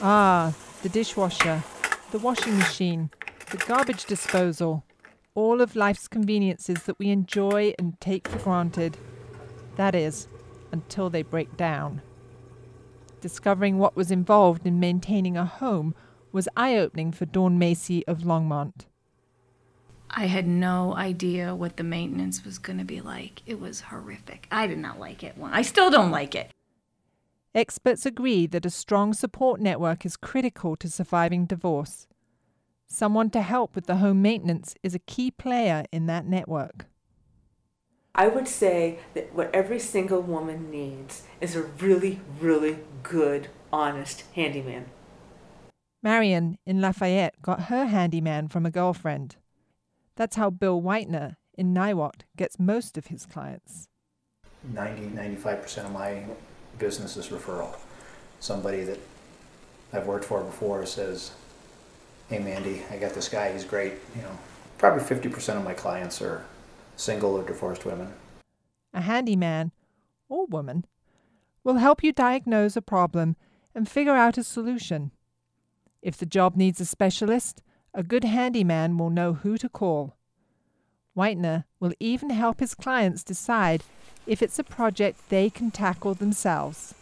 Ah, the dishwasher, the washing machine, the garbage disposal, all of life's conveniences that we enjoy and take for granted. That is, until they break down. Discovering what was involved in maintaining a home was eye-opening for Dawn Macy of Longmont. I had no idea what the maintenance was going to be like. It was horrific. I did not like it. I still don't like it. Experts agree that a strong support network is critical to surviving divorce. Someone to help with the home maintenance is a key player in that network. I would say that what every single woman needs is a really, really good, honest handyman. Marion in Lafayette got her handyman from a girlfriend. That's how Bill Whitener in Niwot gets most of his clients. 95% of my business is referral. Somebody that I've worked for before says, "Hey Mandy, I got this guy, he's great." Probably 50% of my clients are single or divorced women. A handyman, or woman, will help you diagnose a problem and figure out a solution. If the job needs a specialist, a good handyman will know who to call. Whitener will even help his clients decide if it's a project they can tackle themselves.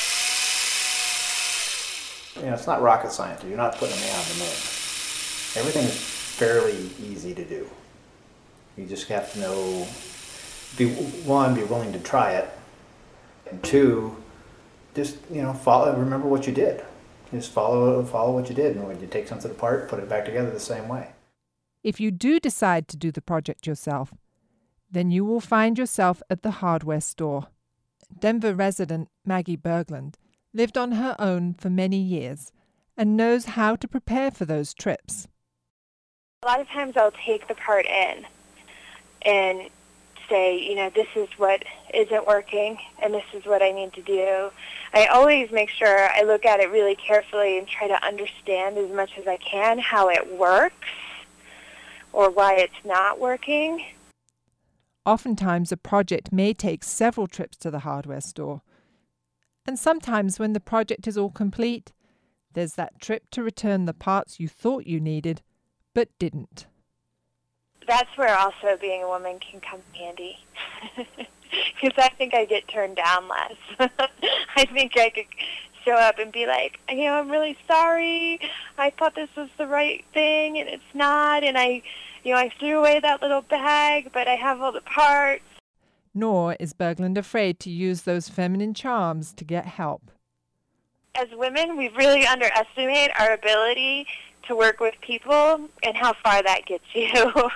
It's not rocket science. You're not putting a man on the moon. Everything is fairly easy to do. You just have to know, be willing to try it, and two, just remember what you did. Just follow what you did, and when you take something apart, put it back together the same way. If you do decide to do the project yourself, then you will find yourself at the hardware store. Denver resident Maggie Berglund lived on her own for many years and knows how to prepare for those trips. A lot of times I'll take the part in and say, this is what isn't working and this is what I need to do. I always make sure I look at it really carefully and try to understand as much as I can how it works or why it's not working. Oftentimes a project may take several trips to the hardware store. And sometimes when the project is all complete, there's that trip to return the parts you thought you needed, but didn't. That's where also being a woman can come handy. Because I think I get turned down less. I think I could show up and be like, I'm really sorry. I thought this was the right thing, and it's not. And I threw away that little bag, but I have all the parts. Nor is Berglund afraid to use those feminine charms to get help. As women, we really underestimate our ability to work with people and how far that gets you.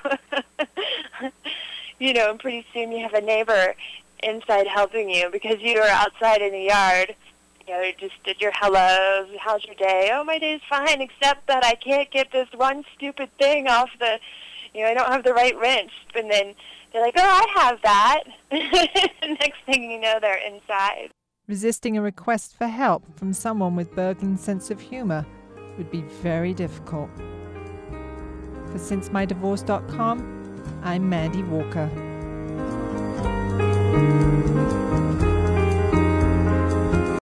And pretty soon you have a neighbor inside helping you because you are outside in the yard. You just did your hellos. How's your day? Oh, my day's fine, except that I can't get this one stupid thing off the, I don't have the right wrench. And then they're like, oh, I have that. Next thing you know, they're inside. Resisting a request for help from someone with Berglund's sense of humor would be very difficult. For SinceMyDivorce.com, I'm Mandy Walker.